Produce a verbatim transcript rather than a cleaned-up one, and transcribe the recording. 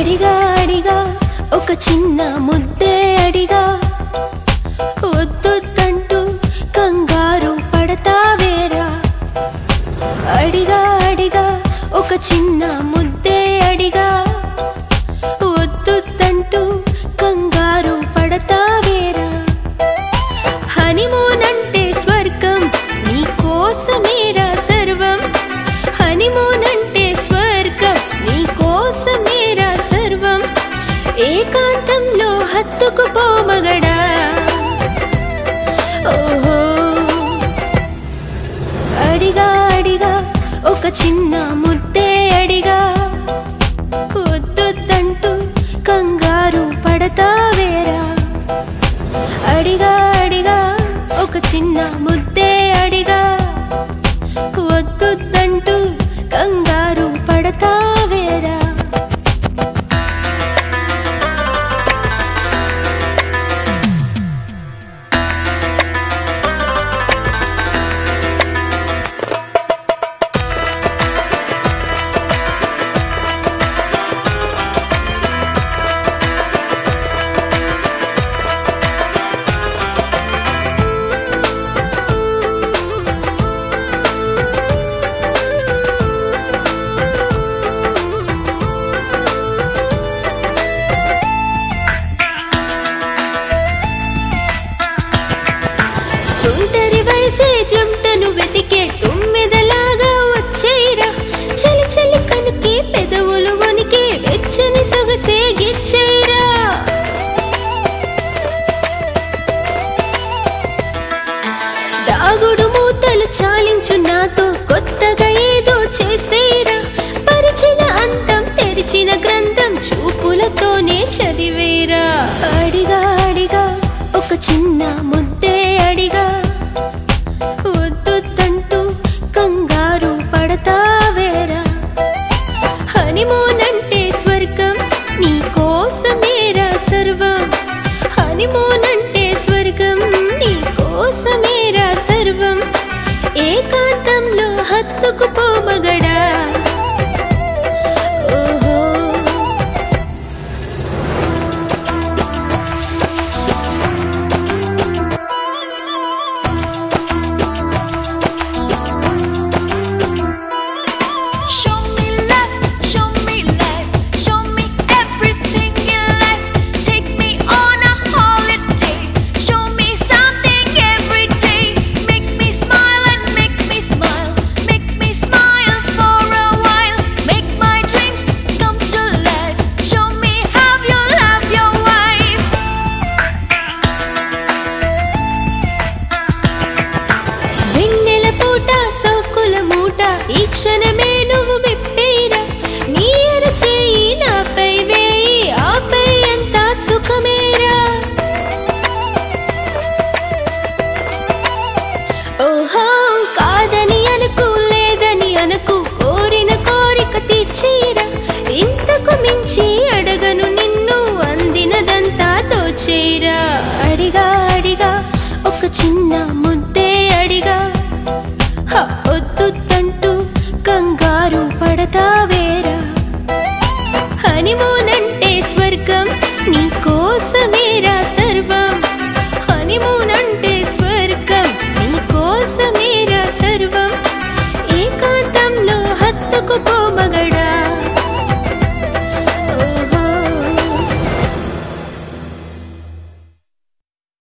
అడిగా అడిగా ఒక చిన్న ముద్దే అడిగా వద్దొద్దంటూ కంగారు పడతావేరా. అడిగా అడిగా ఒక చిన్న ముద్దే అడిగా వద్దొద్దంటూ కంగారు పడతావేరా. హనీమూన్ అంటే స్వర్గం నీ కోసమేరా సర్వం. హనీమూన్ అంటే స్వర్గం నీ కోసమేరా సర్వం. ఏకాంతంలో హత్తుకుపో మగడా. ఓహో అడిగా అడిగా ఒక చిన్న ముద్దే అడిగా వద్దొద్దంటూ కంగారు పడతావేరా. అడిగా అడిగా ఒక చిన్న ముద్దే అడిగా వద్దొద్దంటూ కంగారు పడతావేరా. ఒంటరి వయసే జంటను వెతికే తుమ్మెదలాగా వచ్చేరా. చలి చలి కనుకే పెదవులు వణికే వెచ్చని సొగసే గిచ్చేరా. దాగుడు మూతలు చాలించు నాతో కొత్తగా ఏదో చేసేరా. పరిచిన అందం తెరిచిన గ్రంథం చూపులతోనే చదివేరా. అడిగా అడిగా ఒక చిన్న ముద్దే అడిగా వద్దొద్దంటూ కంగారు పడతావేరా. హనీమూన్ అంటే స్వర్గం నీ కోసమేరా సర్వం. హనీమూన్ అంటే స్వర్గం నీ కోసమేరా సర్వం. ఏకాంతంలో హత్తుకుపో మగడా. ఓహో ఈ క్షణమే నువ్వు విప్పేరా. నీ అరచేయి నాపై వేయి ఆపై అంతా సుఖమేరా. ఓహో కాదని అనుకు లేదని అనుకు కోరిన కోరిక తీర్చేరా. ఇంతకు మించి